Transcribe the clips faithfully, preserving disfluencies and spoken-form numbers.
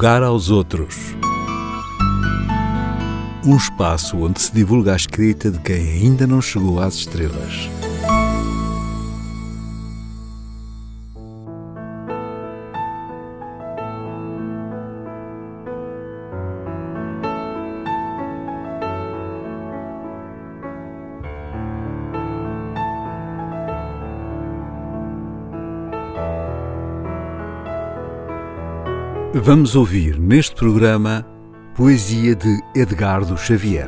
Lugar aos outros. Um espaço onde se divulga a escrita de quem ainda não chegou às estrelas. Vamos ouvir neste programa poesia de Edgardo Xavier.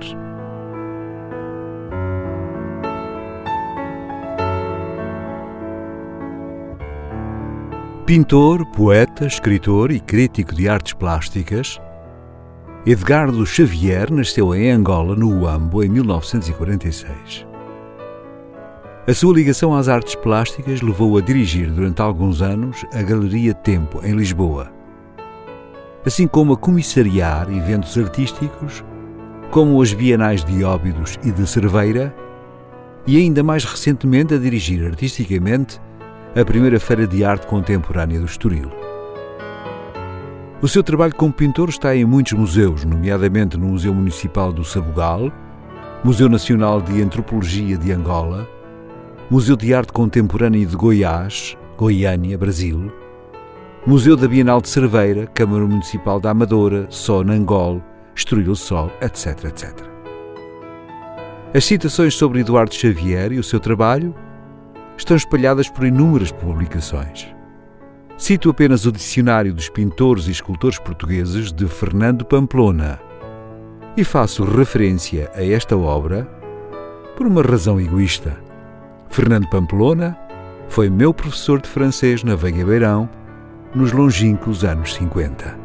Pintor, poeta, escritor e crítico de artes plásticas, Edgardo Xavier nasceu em Angola, no Huambo, em mil novecentos e quarenta e seis. A sua ligação às artes plásticas levou-o a dirigir durante alguns anos a Galeria Tempo, em Lisboa, assim como a comissariar eventos artísticos, como as Bienais de Óbidos e de Cerveira, e ainda mais recentemente a dirigir artisticamente a primeira Feira de Arte Contemporânea do Estoril. O seu trabalho como pintor está em muitos museus, nomeadamente no Museu Municipal do Sabugal, Museu Nacional de Antropologia de Angola, Museu de Arte Contemporânea de Goiás, Goiânia, Brasil, Museu da Bienal de Cerveira, Câmara Municipal da Amadora, Só Nangol, Estoril Sol, etc, etcétera. As citações sobre Eduardo Xavier e o seu trabalho estão espalhadas por inúmeras publicações. Cito apenas o Dicionário dos Pintores e Escultores Portugueses de Fernando Pamplona e faço referência a esta obra por uma razão egoísta. Fernando Pamplona foi meu professor de francês na Veiga Beirão nos longínquos anos cinquenta.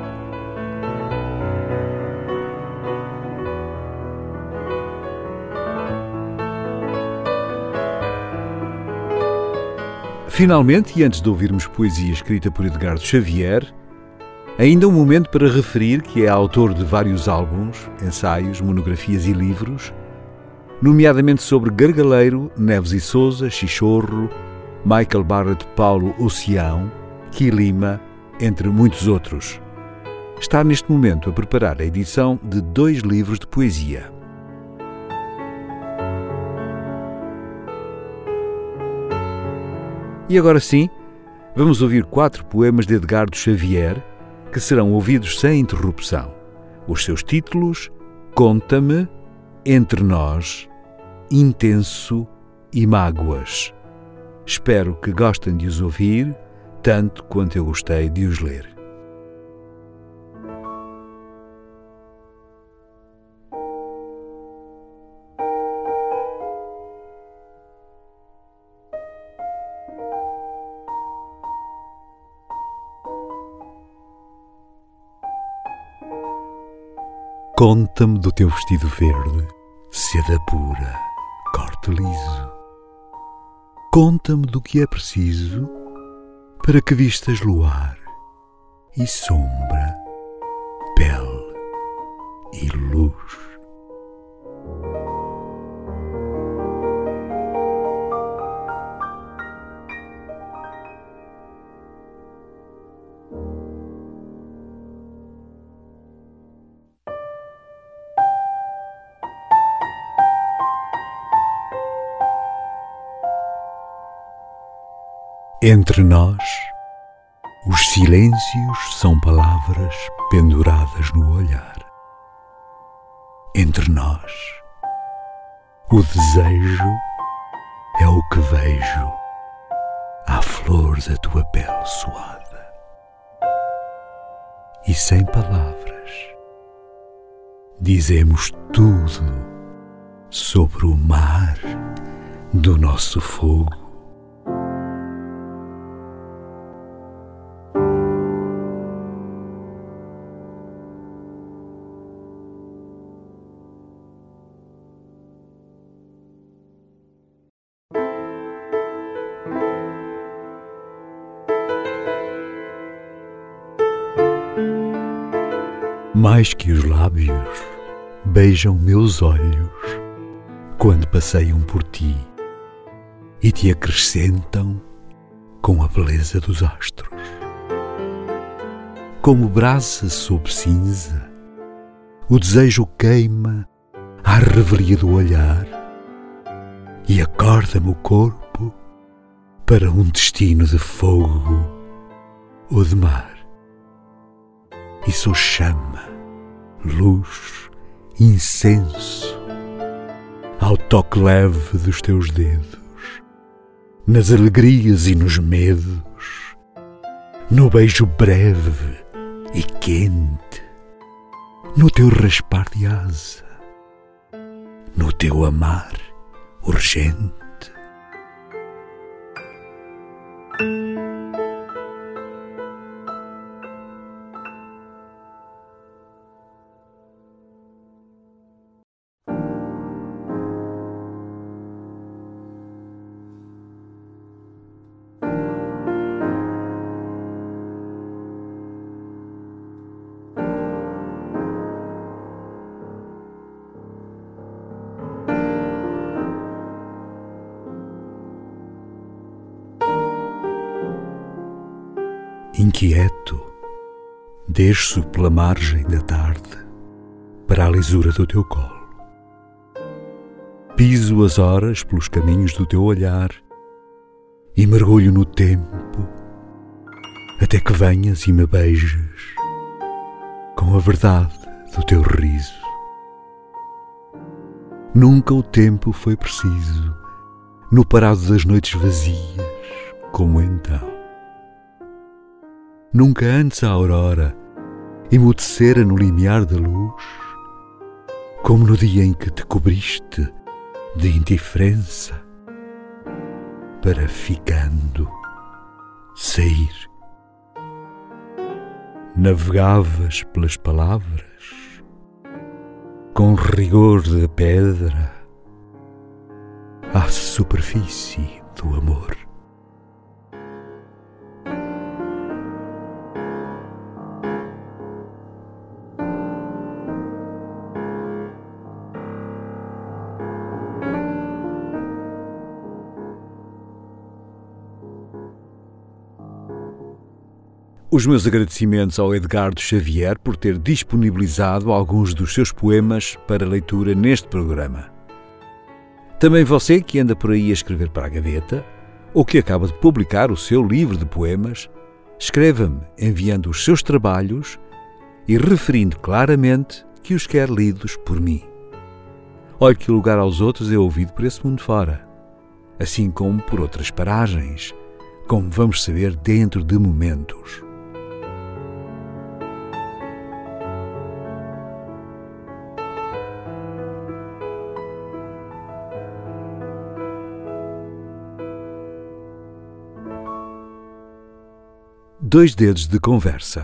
Finalmente, e antes de ouvirmos poesia escrita por Edgardo Xavier, ainda um momento para referir que é autor de vários álbuns, ensaios, monografias e livros, nomeadamente sobre Gargaleiro, Neves e Sousa, Chichorro, Michael Barrett, Paulo Oceão, Quilima, entre muitos outros. Está neste momento a preparar a edição de dois livros de poesia. E agora sim, vamos ouvir quatro poemas de Edgardo Xavier, que serão ouvidos sem interrupção. Os seus títulos: Conta-me, Entre Nós, Intenso e Mágoas. Espero que gostem de os ouvir, tanto quanto eu gostei de os ler. Conta-me do teu vestido verde, seda pura, corte liso. Conta-me do que é preciso para que vistas luar e sombra, pele e luz. Entre nós, os silêncios são palavras penduradas no olhar. Entre nós, o desejo é o que vejo à flor da tua pele suada. E sem palavras, dizemos tudo sobre o mar do nosso fogo. Mais que os lábios beijam meus olhos quando passeiam por ti e te acrescentam com a beleza dos astros. como brasa sob cinza, o desejo queima à revelia do olhar e acorda-me o corpo para um destino de fogo ou de mar. E sou chama, luz, incenso, ao toque leve dos teus dedos, nas alegrias e nos medos, no beijo breve e quente, no teu raspar de asa, no teu amar urgente. Inquieto, desço pela margem da tarde para a lisura do teu colo. Piso as horas pelos caminhos do teu olhar e mergulho no tempo até que venhas e me beijes com a verdade do teu riso. Nunca o tempo foi preciso no parado das noites vazias como então. Nunca antes a aurora emudecera no limiar da luz, como no dia em que te cobriste de indiferença, para ficando sair. Navegavas pelas palavras, com rigor de pedra, à superfície do amor. Os meus agradecimentos ao Edgardo Xavier por ter disponibilizado alguns dos seus poemas para leitura neste programa. Também você que anda por aí a escrever para a gaveta, ou que acaba de publicar o seu livro de poemas, escreva-me enviando os seus trabalhos e referindo claramente que os quer lidos por mim. Olhe que o lugar aos outros é ouvido por esse mundo fora, assim como por outras paragens, como vamos saber dentro de momentos. Dois dedos de conversa.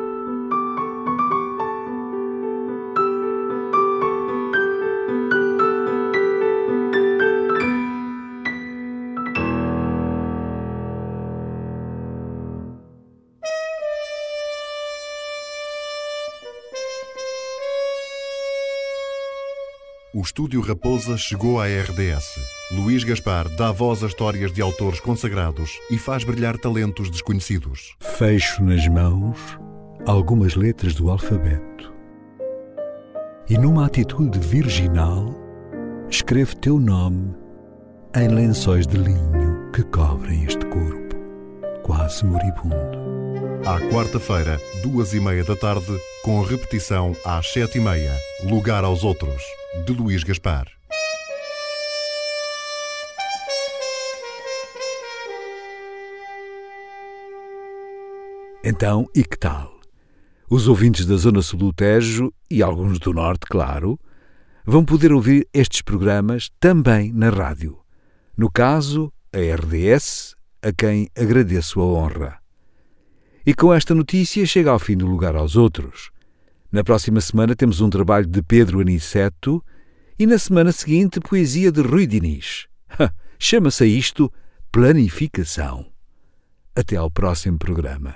O Estúdio Raposa chegou à R D S. Luís Gaspar dá voz a histórias de autores consagrados e faz brilhar talentos desconhecidos. Fecho nas mãos algumas letras do alfabeto e, numa atitude virginal, escrevo teu nome em lençóis de linho que cobrem este corpo, quase moribundo. À quarta-feira, duas e meia da tarde, com repetição às sete e meia. Lugar aos Outros, de Luís Gaspar. Então, e que tal? Os ouvintes da Zona Sul do Tejo, e alguns do Norte, claro, vão poder ouvir estes programas também na rádio. No caso, a R D S, a quem agradeço a honra. E com esta notícia chega ao fim do Lugar aos Outros. Na próxima semana temos um trabalho de Pedro Aniceto e na semana seguinte poesia de Rui Diniz. Chama-se a isto planificação. Até ao próximo programa.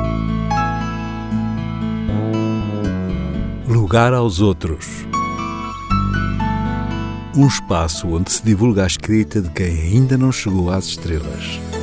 Lugar aos Outros. Um espaço onde se divulga a escrita de quem ainda não chegou às estrelas.